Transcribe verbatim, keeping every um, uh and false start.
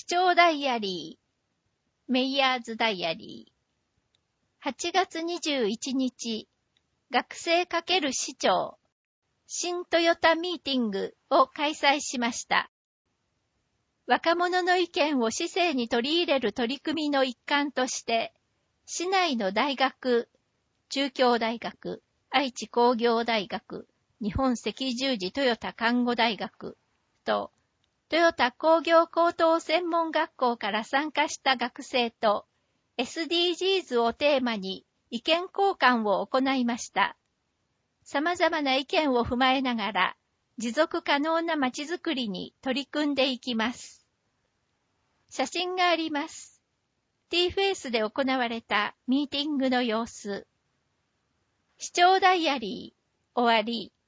市長ダイアリー、メイヤーズダイアリー。はちがつにじゅういちにち、学生×市長、新トヨタミーティングを開催しました。若者の意見を市政に取り入れる取り組みの一環として、市内の大学、中京大学、愛知工業大学、日本赤十字トヨタ看護大学と、トヨタ工業高等専門学校から参加した学生と エスディージーズ をテーマに意見交換を行いました。様々な意見を踏まえながら持続可能なまちづくりに取り組んでいきます。写真があります。T フェイスで行われたミーティングの様子。市長ダイアリー終わり。